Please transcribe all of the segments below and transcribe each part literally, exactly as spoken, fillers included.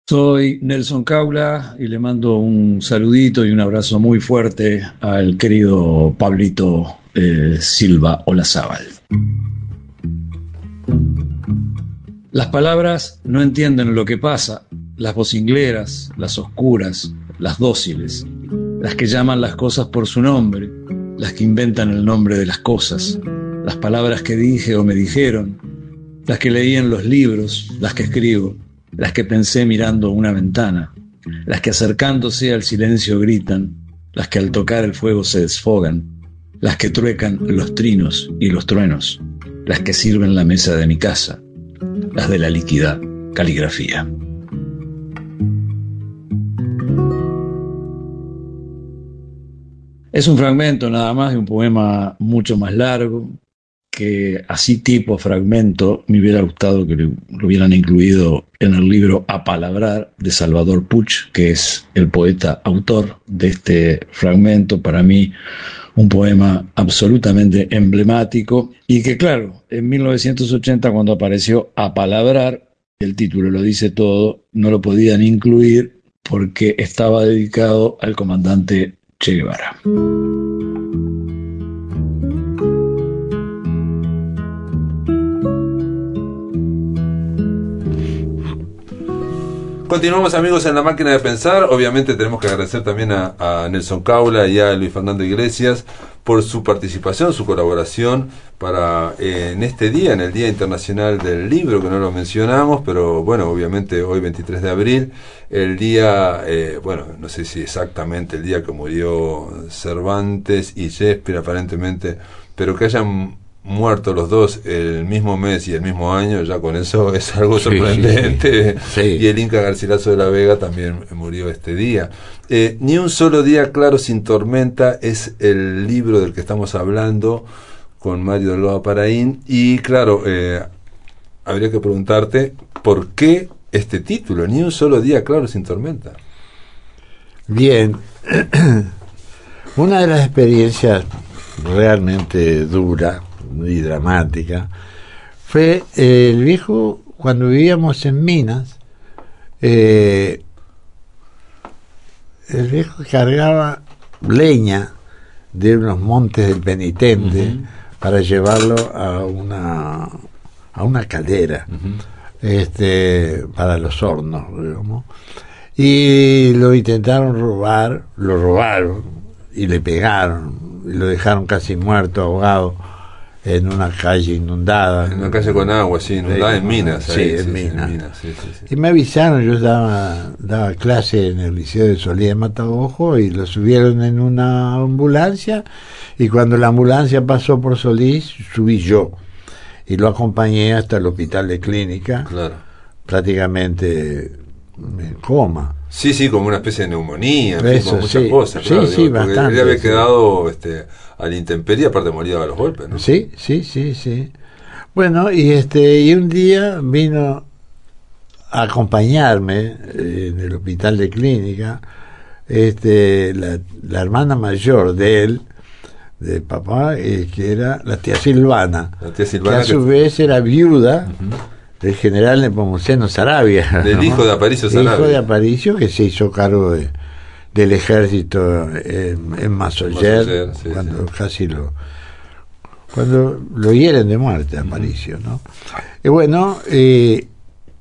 Soy Nelson Caula y le mando un saludito y un abrazo muy fuerte al querido Pablito eh, Silva Olazábal. Las palabras no entienden lo que pasa, las vocingleras, las oscuras, las dóciles, las que llaman las cosas por su nombre, las que inventan el nombre de las cosas, las palabras que dije o me dijeron, las que leí en los libros, las que escribo, las que pensé mirando una ventana, las que acercándose al silencio gritan, las que al tocar el fuego se desfogan, las que truecan los trinos y los truenos, las que sirven la mesa de mi casa, las de la líquida caligrafía. Es un fragmento nada más de un poema mucho más largo, que así tipo fragmento me hubiera gustado que lo hubieran incluido en el libro Apalabrar de Salvador Puch, que es el poeta autor de este fragmento. Para mí un poema absolutamente emblemático y que, claro, en mil novecientos ochenta, cuando apareció Apalabrar, el título lo dice todo, no lo podían incluir porque estaba dedicado al comandante Che Guevara. Continuamos, amigos, en La Máquina de Pensar. Obviamente tenemos que agradecer también a, a Nelson Caula y a Luis Fernando Iglesias por su participación, su colaboración para eh, en este día, en el Día Internacional del Libro, que no lo mencionamos, pero bueno, obviamente hoy veintitrés de abril, el día, eh, bueno, no sé si exactamente el día que murió Cervantes y Shakespeare aparentemente, pero que hayan muertos los dos el mismo mes y el mismo año, ya con eso es algo sorprendente. Sí, sí, sí. Y el Inca Garcilaso de la Vega también murió este día. Eh, Ni un solo día claro sin tormenta es el libro del que estamos hablando con Mario Loa Paraín. Y claro, eh, habría que preguntarte por qué este título, Ni un solo día claro sin tormenta. Bien, una de las experiencias realmente duras y dramática fue eh, el viejo, cuando vivíamos en Minas, eh, el viejo cargaba leña de unos montes del Penitente uh-huh. para llevarlo a una a una caldera uh-huh. este para los hornos, digamos, y lo intentaron robar, lo robaron y le pegaron y lo dejaron casi muerto, ahogado en una calle inundada, en una calle con agua, sí, inundada en Minas, sí, ahí, en sí, Minas. Sí, en Minas sí, sí, sí. Y me avisaron, yo daba, daba clase en el Liceo de Solís de Mataojo y lo subieron en una ambulancia, y cuando la ambulancia pasó por Solís, subí yo y lo acompañé hasta el hospital de clínica, claro. prácticamente en coma. Sí, sí, como una especie de neumonía, Eso, con muchas sí. cosas. Sí, claro, sí, digo, bastante. Él había sí. quedado este, a la intemperie, aparte moría de los golpes, ¿no? Sí, sí, sí, sí. Bueno, y este y un día vino a acompañarme eh, en el hospital de clínica este la, la hermana mayor de él, de papá, eh, que era la tía Silvana, la tía Silvana que a su que... vez era viuda uh-huh. del general Nepomuceno Saravia, del ¿no? hijo de Aparicio Saravia. El hijo de Aparicio, que se hizo cargo de, del ejército en, en Masoller, Masoller sí, cuando sí. casi lo cuando lo hieren de muerte a Aparicio, ¿no? Y bueno, eh,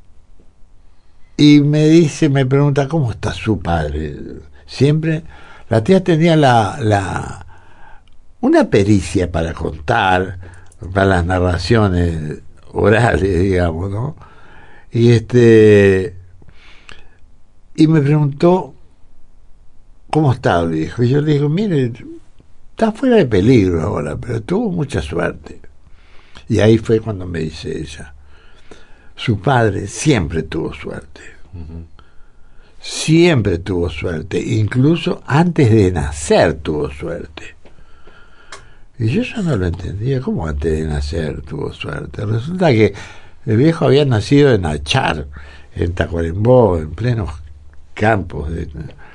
y me dice, me pregunta cómo está su padre. Siempre la tía tenía la, la una pericia para contar, para las narraciones orales, digamos, ¿no? Y este y me preguntó cómo está el viejo. Y yo le digo, mire, está fuera de peligro ahora, pero tuvo mucha suerte. Y ahí fue cuando me dice ella, su padre siempre tuvo suerte. Uh-huh. Siempre tuvo suerte, incluso antes de nacer tuvo suerte. Y yo ya no lo entendía, ¿cómo antes de nacer tuvo suerte? Resulta que el viejo había nacido en Achar, en Tacuarembó, en plenos campos. De...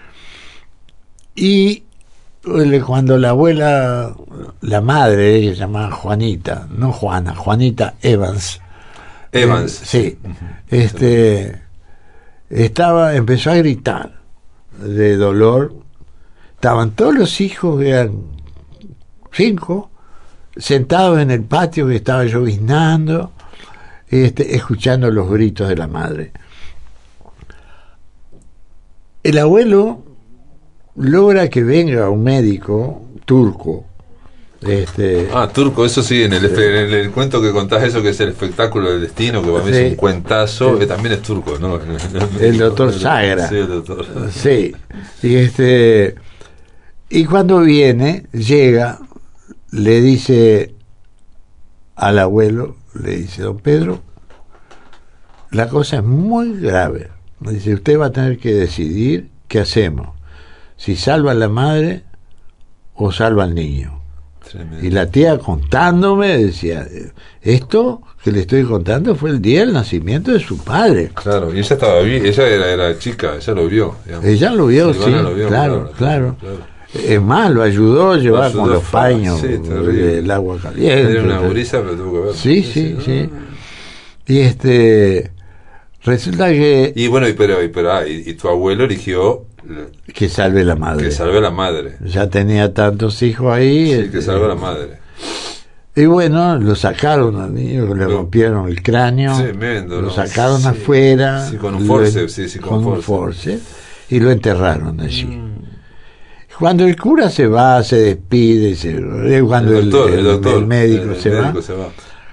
Y cuando la abuela, la madre, que se llamaba Juanita, no Juana, Juanita Evans. Evans. Eh, sí, uh-huh. este... estaba, empezó a gritar de dolor. Estaban todos los hijos, eran cinco, sentados en el patio que estaba lloviznando, este, escuchando los gritos de la madre. El abuelo logra que venga un médico turco. Este, ah, turco, eso sí, en el, sí. en el, el cuento que contás, eso que es el espectáculo del destino, que para mí sí. es un cuentazo, sí. que también es turco, ¿no? El, el, el doctor Sagra. Sí, el doctor. Sí, y este, y cuando viene, llega, le dice al abuelo, le dice: don Pedro, la cosa es muy grave. Le dice: usted va a tener que decidir qué hacemos, si salva a la madre o salva al niño. Tremendo. Y la tía contándome decía: esto que le estoy contando fue el día del nacimiento de su padre. Claro, y ella estaba bien, ella era, era chica, ella lo vio, digamos. Ella lo vio, sí, lo vio, claro, claro, claro, claro. Es más, lo ayudó a llevar ayudó, con los paños sí, del agua caliente. Era una gurisa, pero tuvo que ver. Sí, sí, sí, sí. Y este, resulta que... Y bueno, y, pero, y, pero ah, y, y tu abuelo eligió... Que salve la madre. Que salve la madre. Ya tenía tantos hijos ahí. Sí, este, que salve la madre. Y bueno, lo sacaron al niño, le lo, rompieron el cráneo. Tremendo, lo ¿no? sacaron sí. afuera. Sí, con un forceps, sí, sí, con, con un forceps. Y lo enterraron allí. Mm. Cuando el cura se va, se despide, se, cuando el, doctor, el, el, doctor, el médico, el, se, el va, médico se va,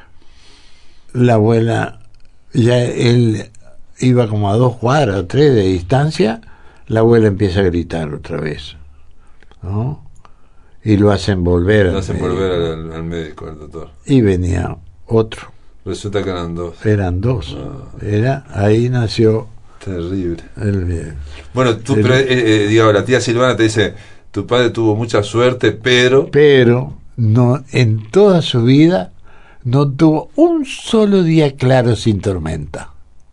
la abuela, ya él iba como a dos cuadras o tres de distancia, la abuela empieza a gritar otra vez, ¿no? Y lo hacen volver, lo hacen volver al, al médico, al doctor. Y venía otro. Resulta que eran dos. Eran dos. Ah. Era, ahí nació. Terrible. El, bueno, tú, el, pero, eh, eh, digamos, la tía Silvana te dice: tu padre tuvo mucha suerte, pero... Pero no, en toda su vida no tuvo un solo día claro sin tormenta.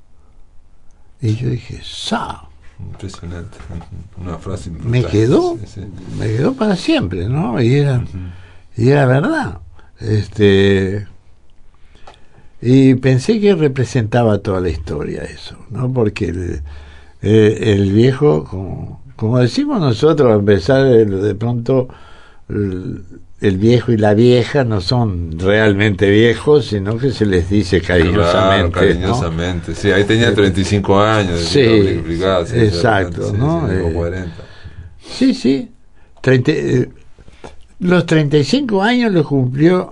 Y yo dije: ¡sa! Impresionante. Una frase me quedó, sí, sí. me quedó para siempre, ¿no? Y era, uh-huh. y era verdad. Este... Y pensé que representaba toda la historia eso, ¿no? Porque el, el, el viejo, como, como decimos nosotros, a empezar de, de pronto, el, el viejo y la vieja no son realmente viejos, sino que se les dice cariñosamente. Claro, cariñosamente, ¿no? Sí, ahí tenía treinta y cinco años. Sí, sí, exacto, sí, ¿no? Sí, eh, cuarenta. Sí, sí. treinta, eh, los treinta y cinco años los cumplió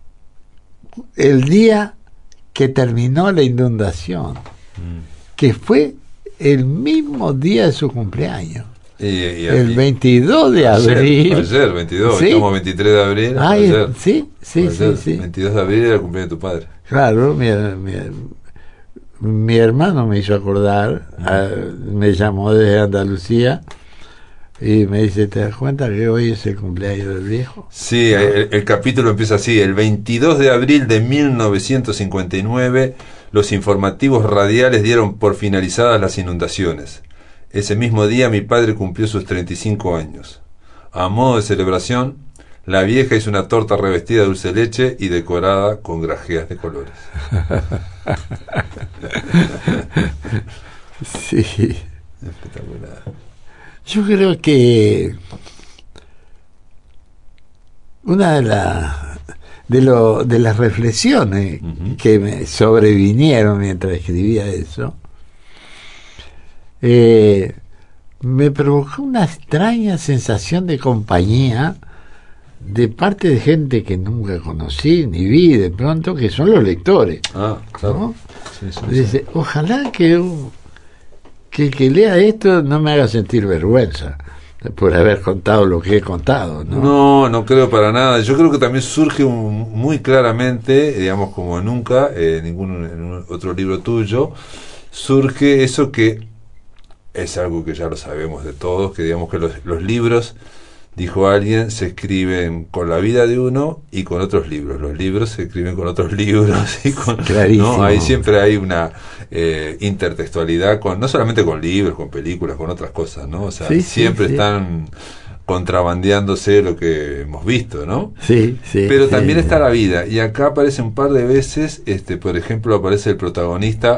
el día que terminó la inundación, mm. que fue el mismo día de su cumpleaños. Y, y, el y, ayer, de abril. Ayer, veintidós, ¿sí? Estamos veintitrés de abril. Ay, ayer. Sí, sí, ayer, sí, sí. veintidós de abril era el cumpleaños de tu padre. Claro, mi, mi, mi hermano me hizo acordar, mm. a, me llamó desde Andalucía y me dice: ¿te das cuenta que hoy es el cumpleaños del viejo? Sí, el, el capítulo empieza así: el veintidós de abril de mil novecientos cincuenta y nueve, los informativos radiales dieron por finalizadas las inundaciones. Ese mismo día mi padre cumplió sus treinta y cinco años. A modo de celebración, la vieja hizo una torta revestida de dulce de leche y decorada con grajeas de colores. Sí. Espectacular. Yo creo que una de las de, lo, de las reflexiones uh-huh. que me sobrevinieron mientras escribía eso, eh, me provocó una extraña sensación de compañía de parte de gente que nunca conocí ni vi de pronto, que son los lectores. Ah, claro. ¿no? Sí, sí, Dice, sí. Ojalá que un que el que lea esto no me haga sentir vergüenza por haber contado lo que he contado, ¿no? No, no creo para nada. Yo creo que también surge un, muy claramente, digamos como nunca, eh, ningún en otro libro tuyo, surge eso que es algo que ya lo sabemos de todos, que digamos que los, los libros, dijo alguien, se escriben con la vida de uno y con otros libros. Los libros se escriben con otros libros y con, clarísimo. ¿no? Ahí siempre hay una eh, intertextualidad, con no solamente con libros, con películas, con otras cosas, ¿no? O sea, sí, siempre sí, están sí. contrabandeándose lo que hemos visto, ¿no? Sí, sí. Pero también sí, está sí. la vida, y acá aparece un par de veces, este, por ejemplo, aparece el protagonista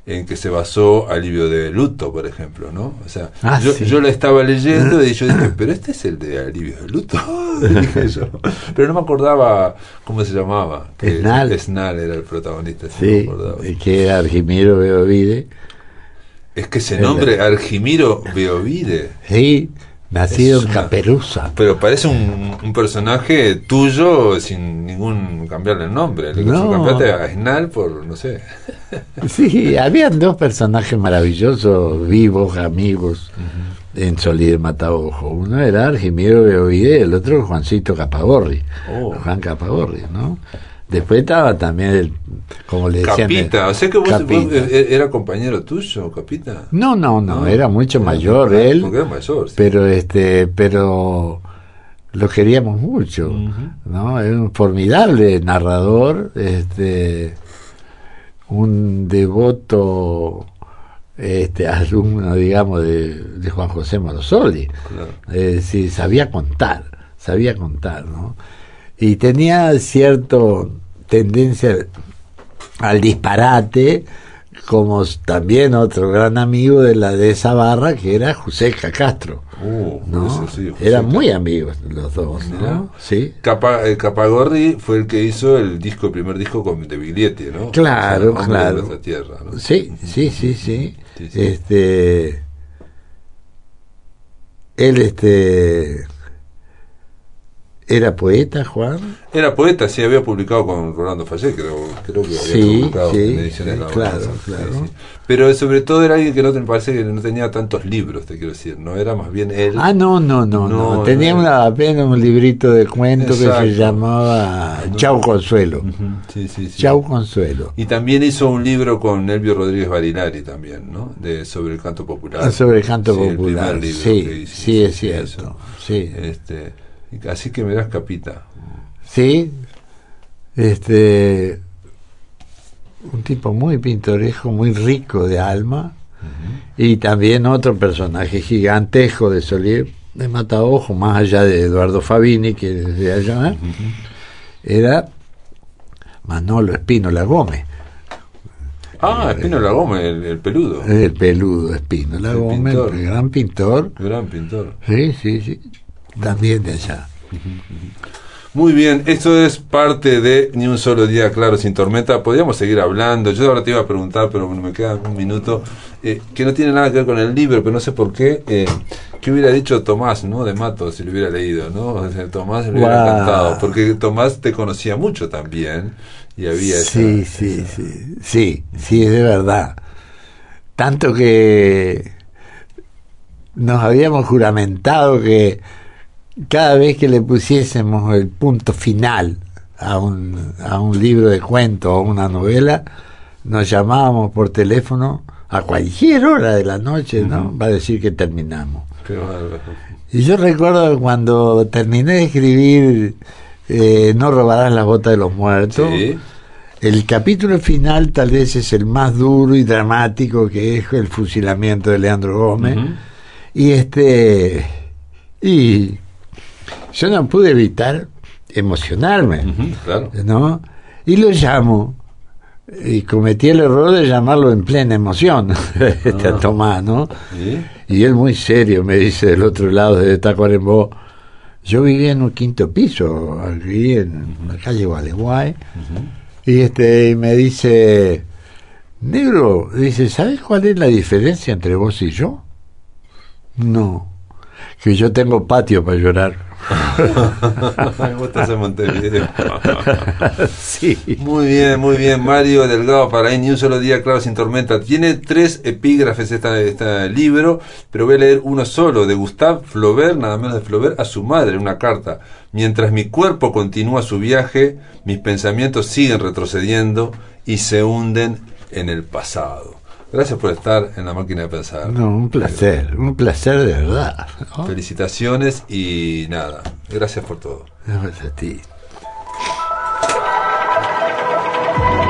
en que se basó Alivio de luto, por ejemplo, ¿no? O sea, ah, yo, sí. yo la estaba leyendo y yo dije, pero este es el de Alivio de luto, dije yo. Pero no me acordaba cómo se llamaba. Que Esnal. Esnal era el protagonista. Sí, no me acordaba. que era Argimiro Beovide. Es que ese nombre, Argimiro Beovide. Sí, nacido Es en una- Caperuza. Pero parece un, un personaje tuyo sin ningún cambiarle el nombre. Le No. cambiaste a Esnal por, no sé. Sí, habían dos personajes maravillosos, vivos, amigos, en Solí de Mataojo. Uno era Argimiro Beovide y el otro Juancito Capagorri. Oh. Juan Capagorri, ¿no? Después estaba también el, como le decían, Capita, el- o sea que vos, Capita. vos, eh, era compañero tuyo, Capita. No, no, no, No, era mucho era mayor porque- él, porque era mayor, sí. pero este, pero lo queríamos mucho, Ujú. ¿no? Era un formidable narrador, este, un devoto, este, alumno, digamos, de, de Juan José Morosoli. Claro. Es decir, sabía contar, sabía contar, ¿no? Y tenía cierto tendencia al disparate, como s- también otro gran amigo de la de esa barra, que era Joseca Castro, Uh, ¿no? ese sí, José Eran Ca- muy amigos los dos, Mirá. ¿no? Sí. Capa, eh, Capagorri fue el que hizo el disco, el primer disco con de Biglietti, ¿no? Claro, O sea, Hombre claro. de nuestra tierra, ¿no? Sí, sí, sí, sí. Sí, sí. Este, él, este, era poeta, Juan. Era poeta, sí, había publicado con Rolando Fallé, creo, creo que había Sí, publicado sí, en ediciones sí, La claro, Balanza, sí, claro. sí. Pero sobre todo era alguien que no te parece que no tenía tantos libros, te quiero decir, no era más bien él. Ah, no, no, no, no. No, Tenía no. una, apenas un librito de cuentos que Exacto. se llamaba No. Chau Consuelo. Ujú, sí, sí, sí. Chau Consuelo. Y también hizo un libro con Elvio Rodríguez Barilari también, ¿no? De sobre el canto popular. Ah, sobre el canto Sí, el popular. primer libro Sí, que hizo, sí, es sí, cierto. eso. Sí, Este, y así que mirás, Capita. sí. Este, un tipo muy pintoresco, muy rico de alma. Y también otro personaje gigantesco de Solier de Mataojo, más allá de Eduardo Fabini, que es de allá, era Manolo Espínola Gómez. Ah, Espínola Gómez, el, el peludo. El peludo Espínola El Gómez, pintor. el gran pintor. Gran pintor. Sí, sí, sí. También de allá. Muy bien, esto es parte de Ni un solo día claro sin tormenta. Podríamos seguir hablando. Yo ahora te iba a preguntar, pero bueno, me queda un minuto, eh, que no tiene nada que ver con el libro, pero no sé por qué. Eh, ¿Qué hubiera dicho Tomás, no? De Mato, si lo hubiera leído, ¿no? O sea, Tomás le hubiera Wow. encantado, porque Tomás te conocía mucho también. Y había Sí, esa- sí, esa- sí. Sí, sí, es de verdad. Tanto que nos habíamos juramentado que cada vez que le pusiésemos el punto final a un, a un libro de cuentos o una novela, nos llamábamos por teléfono a cualquier hora de la noche, ¿no? Va a decir que terminamos. Qué bárbaro. Y yo recuerdo que cuando terminé de escribir eh, No robarás las botas de los muertos, Sí. el capítulo final tal vez es el más duro y dramático, que es el fusilamiento de Leandro Gómez. Ujú. Y este y yo no pude evitar emocionarme, Ujú, claro. ¿no? Y lo llamo y cometí el error de llamarlo en plena emoción este Ah. a Tomás, ¿no? ¿Sí? Y él muy serio me dice del otro lado de Tacuarembó, yo vivía en un quinto piso aquí en la calle Gualeguay. Y este y me dice, negro, dice, ¿sabes cuál es la diferencia entre vos y yo? No, que yo tengo patio para llorar. Vos estás en Montevideo. Sí. Muy bien, muy bien. Mario Delgado para Ni un solo día claro sin tormenta. Tiene tres epígrafes esta, este libro, pero voy a leer uno solo, de Gustave Flaubert, nada menos de Flaubert, a su madre, una carta. Mientras mi cuerpo continúa su viaje, mis pensamientos siguen retrocediendo y se hunden en el pasado. Gracias por estar en La Máquina de Pensar. No, un placer, un placer de verdad, ¿no? Felicitaciones y nada. Gracias por todo. Gracias a ti.